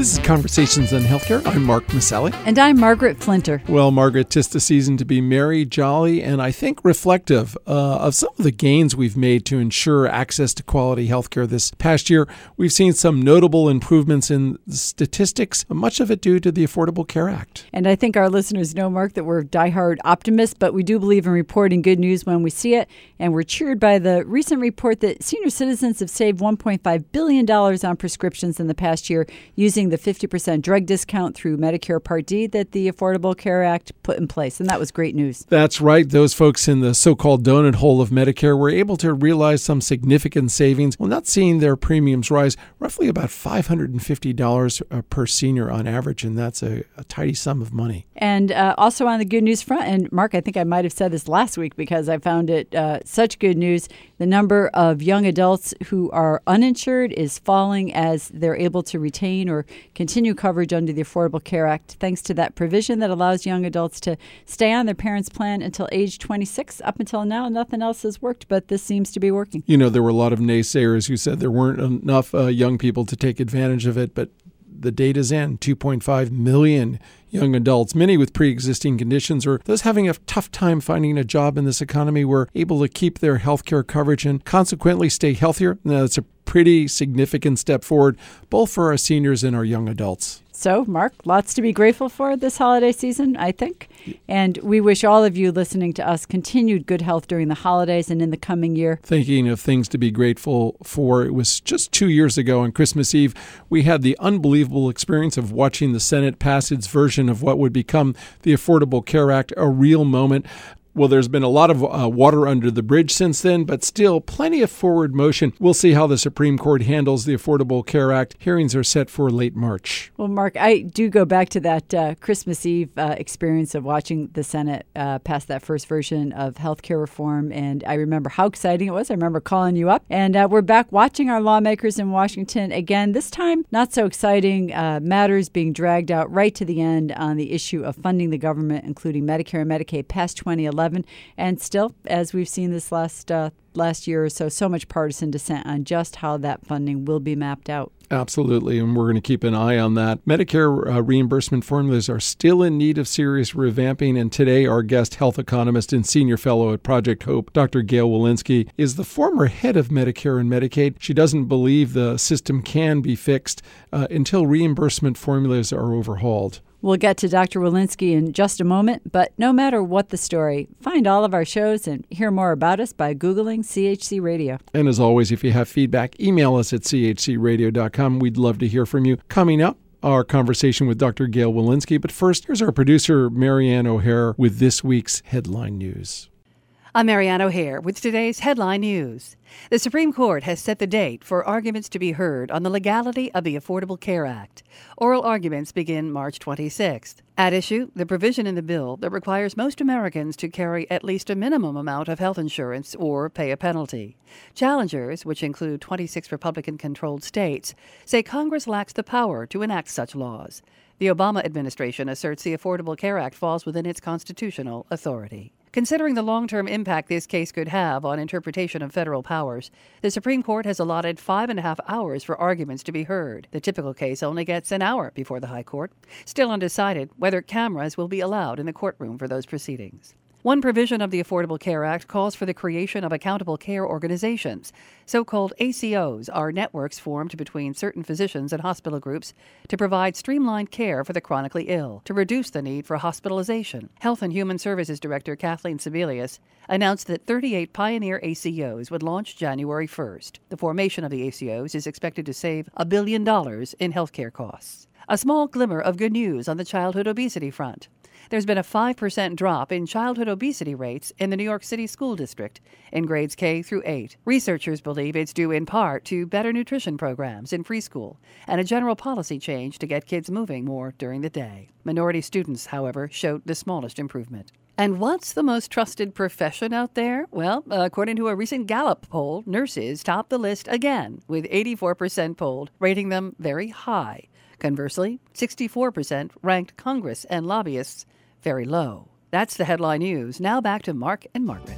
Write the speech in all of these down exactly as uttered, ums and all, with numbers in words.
This is Conversations on Healthcare. I'm Mark Masselli. And I'm Margaret Flinter. Well, Margaret, 'tis the season to be merry, jolly, and I think reflective uh, of some of the gains we've made to ensure access to quality healthcare this past year. We've seen some notable improvements in statistics, much of it due to the Affordable Care Act. And I think our listeners know, Mark, that we're diehard optimists, but we do believe in reporting good news when we see it. And we're cheered by the recent report that senior citizens have saved one point five billion dollars on prescriptions in the past year using the fifty percent drug discount through Medicare Part D that the Affordable Care Act put in place. And that was great news. That's right. Those folks in the so-called donut hole of Medicare were able to realize some significant savings while not seeing their premiums rise roughly about five hundred fifty dollars per senior on average. And that's a, a tidy sum of money. And uh, also on the good news front, and Mark, I think I might have said this last week because I found it uh, such good news, the number of young adults who are uninsured is falling as they're able to retain or continue coverage under the Affordable Care Act, thanks to that provision that allows young adults to stay on their parents' plan until age twenty-six. Up until now, nothing else has worked, but this seems to be working. You know, there were a lot of naysayers who said there weren't enough uh, young people to take advantage of it, but the data's in. two point five million young adults, many with pre-existing conditions or those having a tough time finding a job in this economy, were able to keep their health care coverage and consequently stay healthier. Now, that's a pretty significant step forward, both for our seniors and our young adults. So, Mark, lots to be grateful for this holiday season, I think. And we wish all of you listening to us continued good health during the holidays and in the coming year. Thinking of things to be grateful for, it was just two years ago on Christmas Eve, we had the unbelievable experience of watching the Senate pass its version of what would become the Affordable Care Act, a real moment. Well, there's been a lot of uh, water under the bridge since then, but still plenty of forward motion. We'll see how the Supreme Court handles the Affordable Care Act. Hearings are set for late March. Well, Mark, I do go back to that uh, Christmas Eve uh, experience of watching the Senate uh, pass that first version of health care reform, and I remember how exciting it was. I remember calling you up, and uh, we're back watching our lawmakers in Washington again. This time, not so exciting. Uh, matters being dragged out right to the end on the issue of funding the government, including Medicare and Medicaid, past twenty eleven. And still, as we've seen this last uh, last year or so, so much partisan dissent on just how that funding will be mapped out. Absolutely, and we're going to keep an eye on that. Medicare uh, reimbursement formulas are still in need of serious revamping, and today our guest health economist and senior fellow at Project Hope, Doctor Gail Wilensky, is the former head of Medicare and Medicaid. She doesn't believe the system can be fixed uh, until reimbursement formulas are overhauled. We'll get to Doctor Wilensky in just a moment, but no matter what the story, find all of our shows and hear more about us by Googling C H C Radio. And as always, if you have feedback, email us at c h c radio dot com. We'd love to hear from you. Coming up, our conversation with Doctor Gail Wilensky. But first, here's our producer, Marianne O'Hare, with this week's headline news. I'm Marianne O'Hare with today's headline news. The Supreme Court has set the date for arguments to be heard on the legality of the Affordable Care Act. Oral arguments begin March twenty-sixth. At issue, the provision in the bill that requires most Americans to carry at least a minimum amount of health insurance or pay a penalty. Challengers, which include twenty-six Republican-controlled states, say Congress lacks the power to enact such laws. The Obama administration asserts the Affordable Care Act falls within its constitutional authority. Considering the long-term impact this case could have on interpretation of federal powers, the Supreme Court has allotted five and a half hours for arguments to be heard. The typical case only gets an hour before the High Court. Still undecided whether cameras will be allowed in the courtroom for those proceedings. One provision of the Affordable Care Act calls for the creation of accountable care organizations. So-called A C Os are networks formed between certain physicians and hospital groups to provide streamlined care for the chronically ill, to reduce the need for hospitalization. Health and Human Services Director Kathleen Sebelius announced that thirty-eight pioneer A C Os would launch January first. The formation of the A C Os is expected to save a billion dollars in healthcare costs. A small glimmer of good news on the childhood obesity front. There's been a five percent drop in childhood obesity rates in the New York City School District in grades K through eight. Researchers believe it's due in part to better nutrition programs in preschool and a general policy change to get kids moving more during the day. Minority students, however, showed the smallest improvement. And what's the most trusted profession out there? Well, according to a recent Gallup poll, nurses top the list again, with eighty-four percent polled rating them very high. Conversely, sixty-four percent ranked Congress and lobbyists very low. That's the headline news. Now back to Mark and Margaret.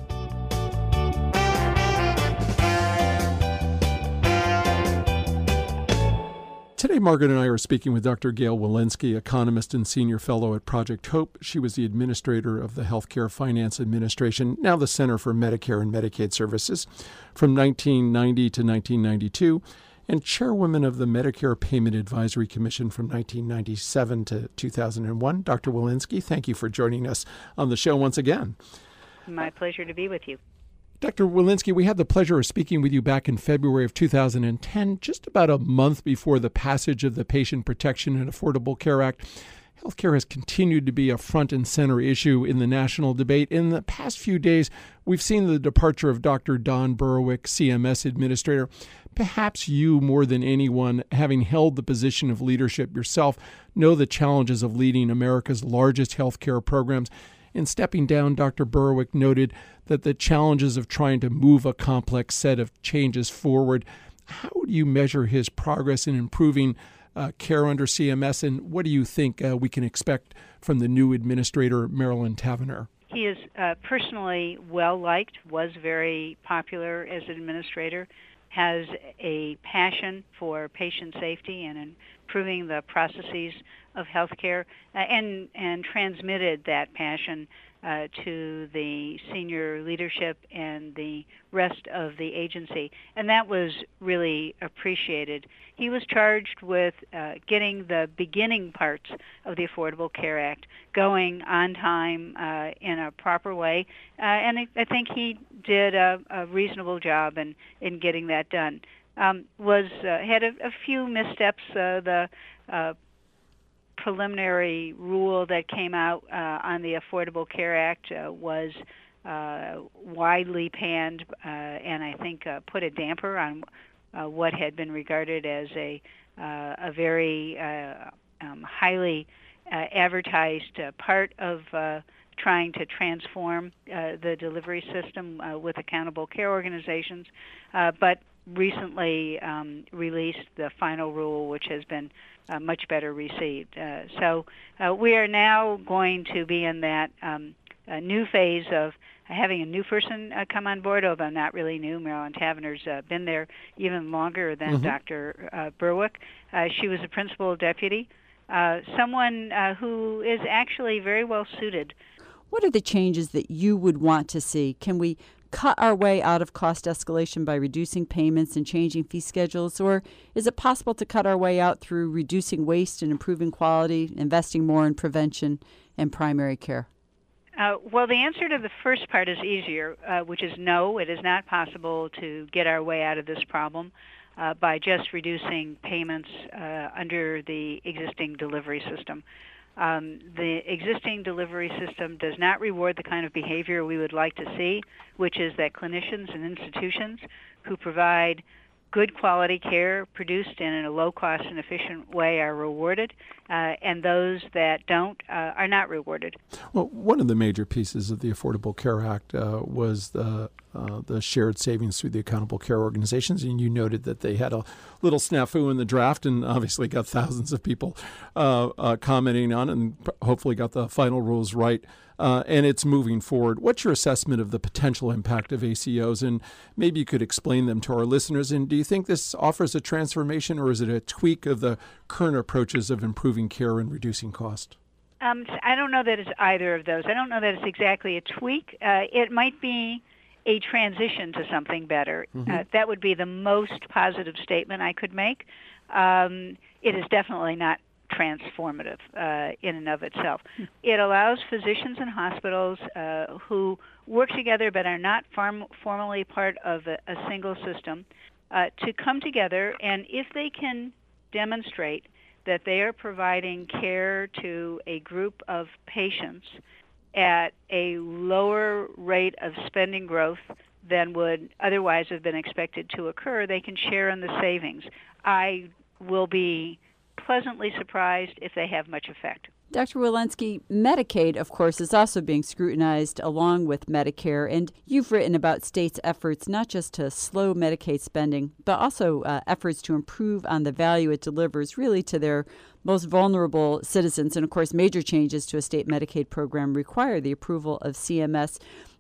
Today, Margaret and I are speaking with Doctor Gail Wilensky, economist and senior fellow at Project Hope. She was the administrator of the Healthcare Finance Administration, now the Center for Medicare and Medicaid Services, from nineteen ninety to nineteen ninety-two, and chairwoman of the Medicare Payment Advisory Commission from nineteen ninety-seven to two thousand one. Doctor Wilensky, thank you for joining us on the show once again. My pleasure to be with you. Doctor Wilensky, we had the pleasure of speaking with you back in February of two thousand ten, just about a month before the passage of the Patient Protection and Affordable Care Act. Healthcare has continued to be a front and center issue in the national debate. In the past few days, we've seen the departure of Doctor Don Berwick, C M S administrator. Perhaps you, more than anyone, having held the position of leadership yourself, know the challenges of leading America's largest healthcare programs. In stepping down, Doctor Berwick noted that the challenges of trying to move a complex set of changes forward. How do you measure his progress in improving uh, care under C M S, and what do you think uh, we can expect from the new administrator, Marilyn Tavenner? He is uh, personally well-liked, was very popular as an administrator, has a passion for patient safety and improving the processes of healthcare, uh, and and transmitted that passion uh, to the senior leadership and the rest of the agency, and that was really appreciated. He was charged with uh, getting the beginning parts of the Affordable Care Act going on time uh, in a proper way, uh, and I, I think he did a, a reasonable job in, in getting that done. Um, was uh, had a, a few missteps. Uh, the uh, preliminary rule that came out uh, on the Affordable Care Act uh, was uh, widely panned, uh, and I think uh, put a damper on uh, what had been regarded as a uh, a very uh, um, highly uh, advertised uh, part of uh, trying to transform uh, the delivery system uh, with accountable care organizations, uh, but recently um, released the final rule, which has been uh, much better received. Uh, so uh, we are now going to be in that um, uh, new phase of having a new person uh, come on board, although not really new. Marilyn Tavenner's uh, been there even longer than mm-hmm. Doctor Uh, Berwick. Uh, she was a principal deputy, uh, someone uh, who is actually very well suited. What are the changes that you would want to see? Can we cut our way out of cost escalation by reducing payments and changing fee schedules, or is it possible to cut our way out through reducing waste and improving quality, investing more in prevention and primary care? Uh, well, the answer to the first part is easier, uh, which is no, it is not possible to get our way out of this problem uh, by just reducing payments uh, under the existing delivery system. Um, the existing delivery system does not reward the kind of behavior we would like to see, which is that clinicians and institutions who provide good quality care produced in a low-cost and efficient way are rewarded, uh, and those that don't uh, are not rewarded. Well, one of the major pieces of the Affordable Care Act uh, was the uh, the shared savings through the accountable care organizations, and you noted that they had a little snafu in the draft, and obviously got thousands of people uh, uh, commenting on it, and hopefully got the final rules right. Uh, and it's moving forward. What's your assessment of the potential impact of A C Os? And maybe you could explain them to our listeners. And do you think this offers a transformation, or is it a tweak of the current approaches of improving care and reducing cost? Um, I don't know that it's either of those. I don't know that it's exactly a tweak. Uh, it might be a transition to something better. Mm-hmm. Uh, that would be the most positive statement I could make. Um, it is definitely not transformative uh, in and of itself. It allows physicians and hospitals uh, who work together but are not farm- formally part of a, a single system uh, to come together, and if they can demonstrate that they are providing care to a group of patients at a lower rate of spending growth than would otherwise have been expected to occur, they can share in the savings. I will be pleasantly surprised if they have much effect. Doctor Wilensky, Medicaid, of course, is also being scrutinized along with Medicare, and you've written about states' efforts not just to slow Medicaid spending, but also uh, efforts to improve on the value it delivers really to their most vulnerable citizens. And, of course, major changes to a state Medicaid program require the approval of C M S.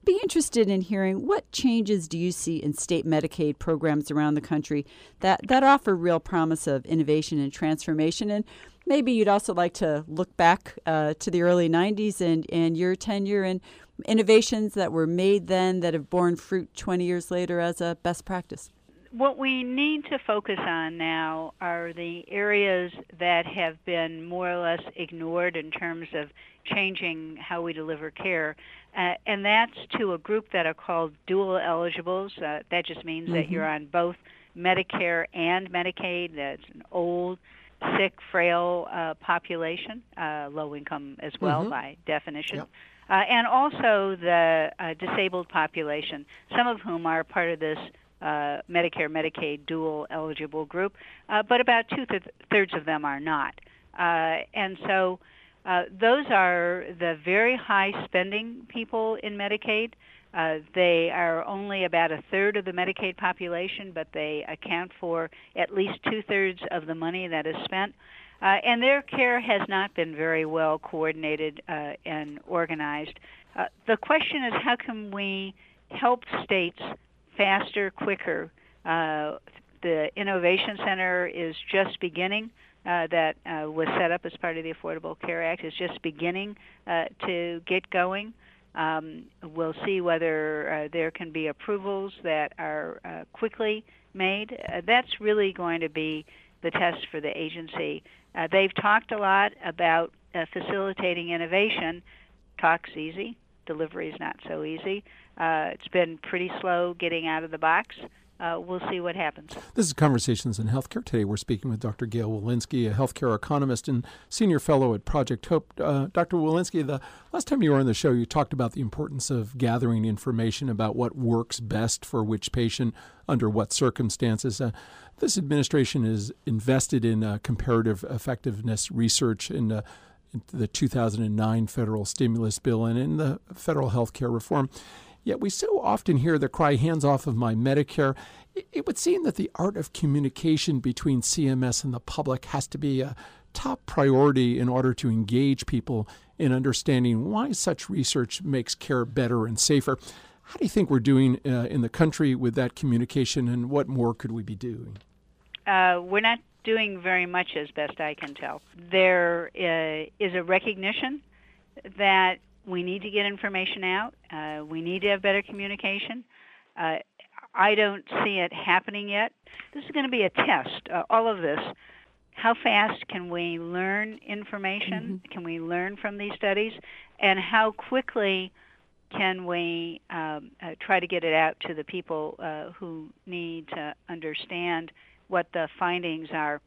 be interested in hearing what changes do you see in state Medicaid programs around the country that, that offer real promise of innovation and transformation. And maybe you'd also like to look back uh, to the early nineties and, and your tenure and innovations that were made then that have borne fruit twenty years later as a best practice. What we need to focus on now are the areas that have been more or less ignored in terms of changing how we deliver care. Uh, and that's to a group that are called dual eligibles. Uh, that just means mm-hmm. that you're on both Medicare and Medicaid. That's an old, sick, frail uh, population, uh, low income as well mm-hmm. by definition. Yep. Uh, and also the uh, disabled population, some of whom are part of this Uh, Medicare, Medicaid dual eligible group, uh, but about two-thirds of them are not. Uh, and so uh, those are the very high-spending people in Medicaid. Uh, they are only about a third of the Medicaid population, but they account for at least two-thirds of the money that is spent. Uh, and their care has not been very well coordinated uh, and organized. Uh, the question is, how can we help states faster, quicker? Uh, the Innovation Center is just beginning, uh, that uh, was set up as part of the Affordable Care Act, is just beginning uh, to get going. Um, we'll see whether uh, there can be approvals that are uh, quickly made. Uh, that's really going to be the test for the agency. Uh, they've talked a lot about uh, facilitating innovation. Talk's easy. Delivery is not so easy. Uh, it's been pretty slow getting out of the box. Uh, we'll see what happens. This is Conversations in Healthcare. Today we're speaking with Doctor Gail Wilensky, a healthcare economist and senior fellow at Project Hope. Uh, Doctor Wilensky, the last time you were on the show, you talked about the importance of gathering information about what works best for which patient under what circumstances. Uh, this administration is invested in uh, comparative effectiveness research in uh, the two thousand nine federal stimulus bill and in the federal health care reform. Yet we so often hear the cry, hands off of my Medicare. It would seem that the art of communication between C M S and the public has to be a top priority in order to engage people in understanding why such research makes care better and safer. How do you think we're doing uh, in the country with that communication, and what more could we be doing? Uh, we're not doing very much, as best I can tell. There uh, is a recognition that we need to get information out. Uh, we need to have better communication. Uh, I don't see it happening yet. This is going to be a test, uh, all of this. How fast can we learn information? Mm-hmm. Can we learn from these studies? And how quickly can we um, uh, try to get it out to the people uh, who need to understand what the findings are?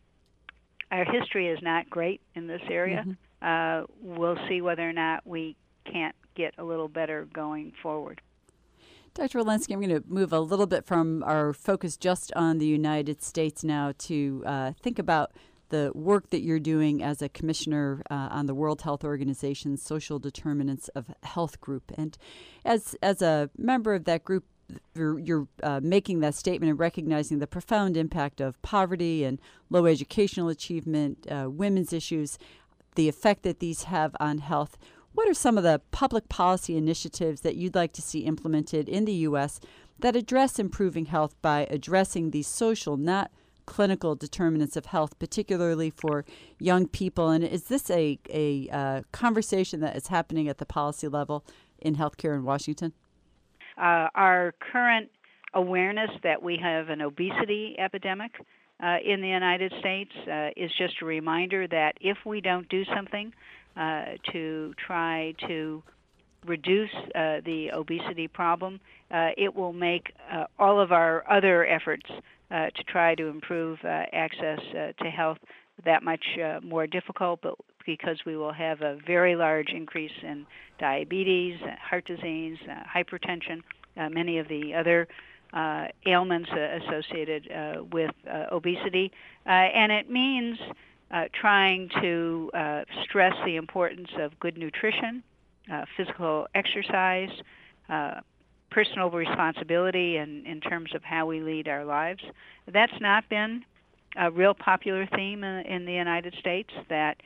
Our history is not great in this area. Mm-hmm. Uh, we'll see whether or not we can't get a little better going forward. Doctor Wilensky, I'm going to move a little bit from our focus just on the United States now to uh, think about the work that you're doing as a commissioner uh, on the World Health Organization's Social Determinants of Health group. And as as a member of that group, you're, you're uh, making that statement and recognizing the profound impact of poverty and low educational achievement, uh, women's issues, the effect that these have on health. What are some of the public policy initiatives that you'd like to see implemented in the U S that address improving health by addressing these social, not clinical determinants of health, particularly for young people? And is this a, a uh, conversation that is happening at the policy level in healthcare in Washington? Uh, our current awareness that we have an obesity epidemic uh, in the United States uh, is just a reminder that if we don't do something uh, to try to reduce uh, the obesity problem, uh, it will make uh, all of our other efforts uh, to try to improve uh, access uh, to health that much uh, more difficult, but because we will have a very large increase in diabetes, heart disease, uh, hypertension, uh, many of the other uh, ailments uh, associated uh, with uh, obesity. Uh, and it means uh, trying to uh, stress the importance of good nutrition, uh, physical exercise, uh, personal responsibility in, in terms of how we lead our lives. That's not been a real popular theme in, in the United States, that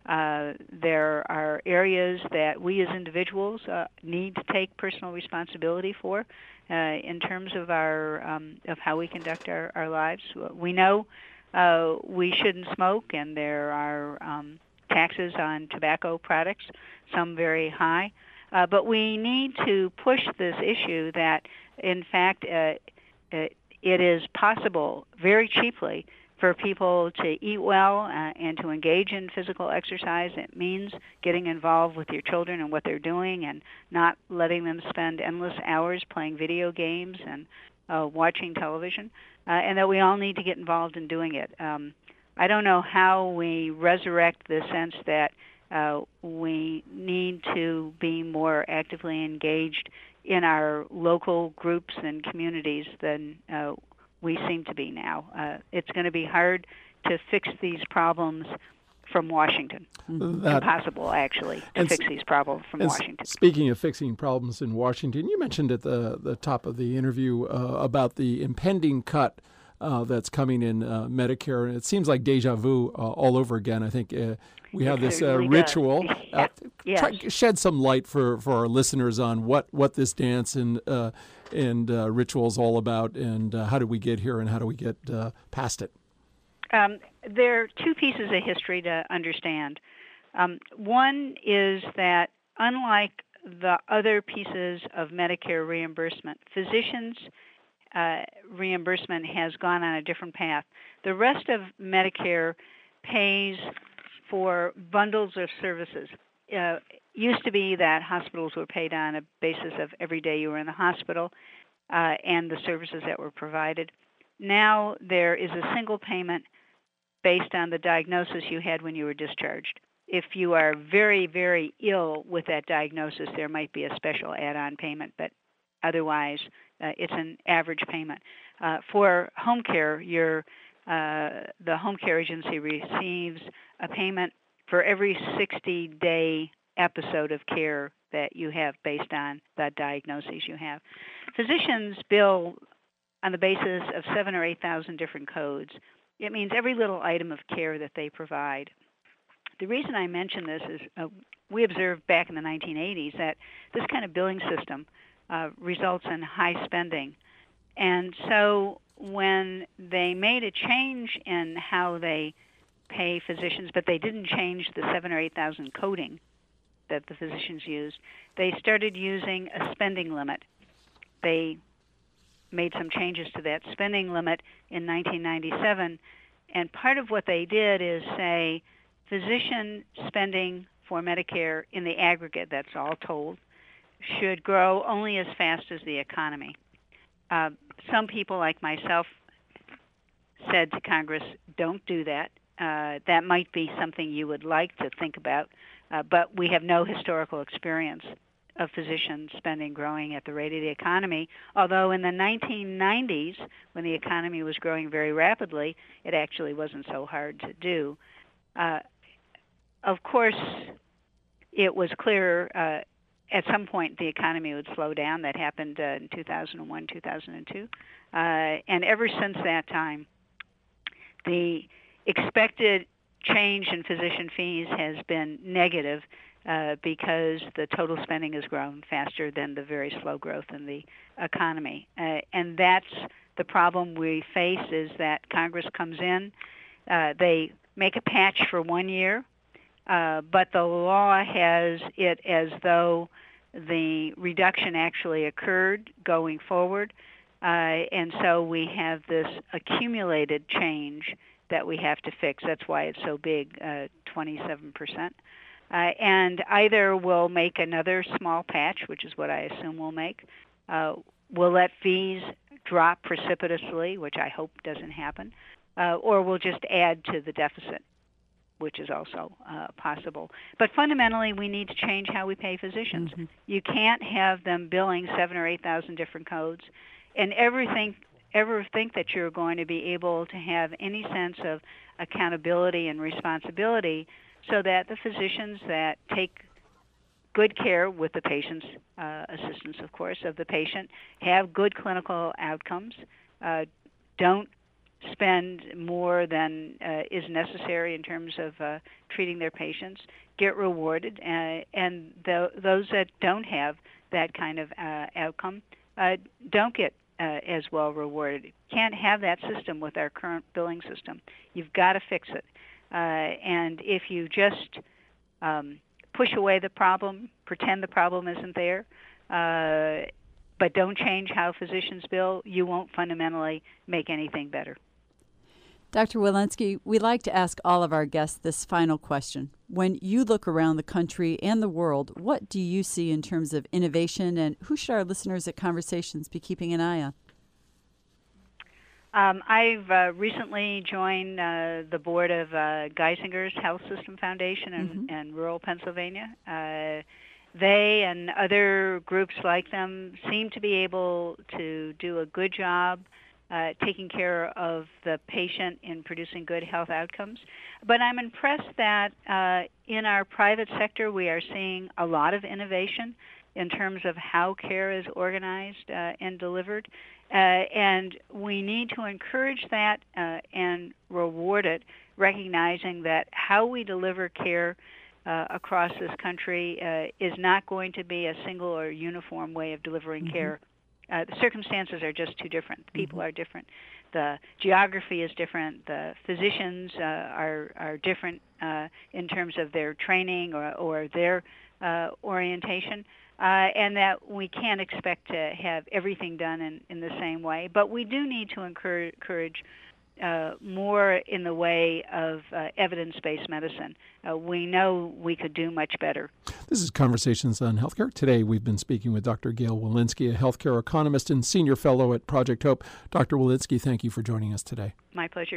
Uh, there are areas that we as individuals uh, need to take personal responsibility for uh, in terms of our um, of how we conduct our, our lives. We know uh, we shouldn't smoke, and there are um, taxes on tobacco products, some very high. Uh, but we need to push this issue that, in fact, uh, it, it is possible very cheaply for people to eat well uh, and to engage in physical exercise. It means getting involved with your children and what they're doing and not letting them spend endless hours playing video games and uh, watching television, uh, and that we all need to get involved in doing it. Um, I don't know how we resurrect the sense that uh, we need to be more actively engaged in our local groups and communities than uh, we seem to be now. Uh, it's going to be hard to fix these problems from Washington. That, Impossible, actually, to fix these problems from Washington. Speaking of fixing problems in Washington, you mentioned at the, the top of the interview uh, about the impending cut uh, that's coming in uh, Medicare. And it seems like deja vu uh, all over again. I think uh, we have it this uh, ritual. Yeah. Uh, yes. try, shed some light for, for our listeners on what, what this dance and uh, and uh, ritual is all about, and uh, how do we get here, and how do we get uh, past it? Um, there are two pieces of history to understand. Um, one is that unlike the other pieces of Medicare reimbursement, physicians' uh, reimbursement has gone on a different path. The rest of Medicare pays for bundles of services. Uh, used to be that hospitals were paid on a basis of every day you were in the hospital uh, and the services that were provided. Now there is a single payment based on the diagnosis you had when you were discharged. If you are very, very ill with that diagnosis, there might be a special add-on payment, but otherwise uh, it's an average payment. Uh, for home care, your, uh, the home care agency receives a payment for every sixty-day episode of care that you have based on the diagnoses you have. Physicians bill on the basis of seven or eight thousand different codes. It means every little item of care that they provide. The reason I mention this is uh, we observed back in the nineteen eighties that this kind of billing system uh, results in high spending. And so when they made a change in how they pay physicians, but they didn't change the seven or eight thousand coding that the physicians used, they started using a spending limit. They made some changes to that spending limit in nineteen ninety-seven, and part of what they did is say physician spending for Medicare in the aggregate, that's all told, should grow only as fast as the economy. Uh, some people like myself said to Congress, don't do that. Uh, that might be something you would like to think about, uh, but we have no historical experience of physician spending growing at the rate of the economy, although in the nineteen nineties, when the economy was growing very rapidly, it actually wasn't so hard to do. Uh, of course, it was clear uh, at some point the economy would slow down. That happened uh, in two thousand one, two thousand two. Uh, and ever since that time, the expected change in physician fees has been negative uh, because the total spending has grown faster than the very slow growth in the economy. Uh, and that's the problem we face, is that Congress comes in, uh, they make a patch for one year, uh, but the law has it as though the reduction actually occurred going forward. Uh, and so we have this accumulated change that we have to fix. That's why it's so big, uh, twenty-seven percent. Uh, and either we'll make another small patch, which is what I assume we'll make. Uh, we'll let fees drop precipitously, which I hope doesn't happen, uh, or we'll just add to the deficit, which is also uh, possible. But fundamentally, we need to change how we pay physicians. Mm-hmm. You can't have them billing seven or eight thousand different codes, and everything. Ever think that you're going to be able to have any sense of accountability and responsibility, so that the physicians that take good care with the patient's uh, assistance, of course, of the patient, have good clinical outcomes, uh, don't spend more than uh, is necessary in terms of uh, treating their patients get rewarded, uh, and th- those that don't have that kind of uh, outcome uh, don't get uh, as well rewarded. Can't have that system with our current billing system. You've got to fix it. Uh, and if you just um, push away the problem, pretend the problem isn't there, uh, but don't change how physicians bill, you won't fundamentally make anything better. Doctor Walensky, we like to ask all of our guests this final question. When you look around the country and the world, what do you see in terms of innovation, and who should our listeners at Conversations be keeping an eye on? Um, I've uh, recently joined uh, the board of uh, Geisinger's Health System Foundation in, mm-hmm. in rural Pennsylvania. Uh, they and other groups like them seem to be able to do a good job Uh, taking care of the patient in producing good health outcomes. But I'm impressed that uh, in our private sector we are seeing a lot of innovation in terms of how care is organized uh, and delivered. Uh, and we need to encourage that uh, and reward it, recognizing that how we deliver care uh, across this country uh, is not going to be a single or uniform way of delivering mm-hmm. care. Uh, the circumstances are just too different. People mm-hmm. are different. The geography is different. The physicians uh, are are different uh, in terms of their training or, or their uh, orientation, uh, and that we can't expect to have everything done in, in the same way. But we do need to encourage, encourage uh, more in the way of uh, evidence-based medicine. Uh, we know we could do much better. This is Conversations on Healthcare. Today we've been speaking with Doctor Gail Walensky, a healthcare economist and senior fellow at Project Hope. Doctor Walensky, thank you for joining us today. My pleasure.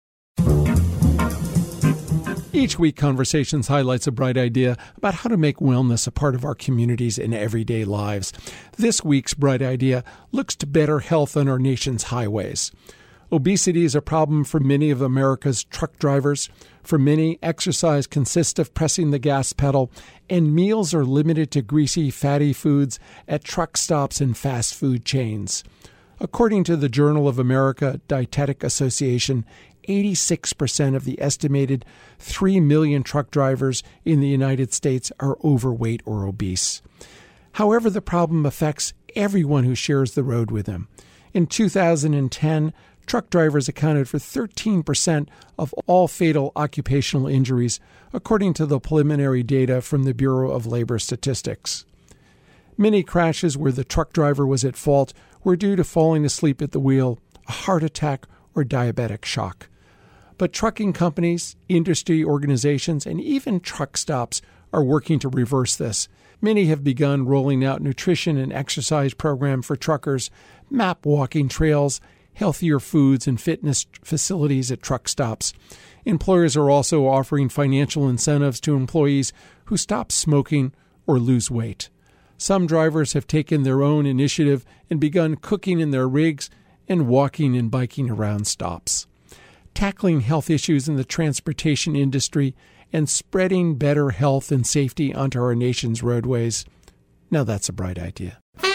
Each week, Conversations highlights a bright idea about how to make wellness a part of our communities and everyday lives. This week's bright idea looks to better health on our nation's highways. Obesity is a problem for many of America's truck drivers. For many, exercise consists of pressing the gas pedal, and meals are limited to greasy, fatty foods at truck stops and fast food chains. According to the Journal of America Dietetic Association, eighty-six percent of the estimated three million truck drivers in the United States are overweight or obese. However, the problem affects everyone who shares the road with them. In two thousand ten, truck drivers accounted for thirteen percent of all fatal occupational injuries, according to the preliminary data from the Bureau of Labor Statistics. Many crashes where the truck driver was at fault were due to falling asleep at the wheel, a heart attack, or diabetic shock. But trucking companies, industry organizations, and even truck stops are working to reverse this. Many have begun rolling out nutrition and exercise programs for truckers, map walking trails, healthier foods, and fitness facilities at truck stops. Employers are also offering financial incentives to employees who stop smoking or lose weight. Some drivers have taken their own initiative and begun cooking in their rigs and walking and biking around stops. Tackling health issues in the transportation industry and spreading better health and safety onto our nation's roadways. Now that's a bright idea.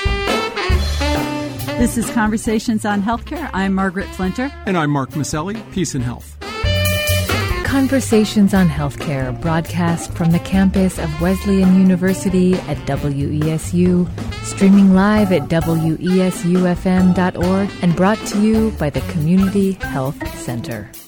This is Conversations on Healthcare. I'm Margaret Flinter. And I'm Mark Maselli. Peace and health. Conversations on Healthcare, broadcast from the campus of Wesleyan University at W E S U, streaming live at W E S U F M dot org, and brought to you by the Community Health Center.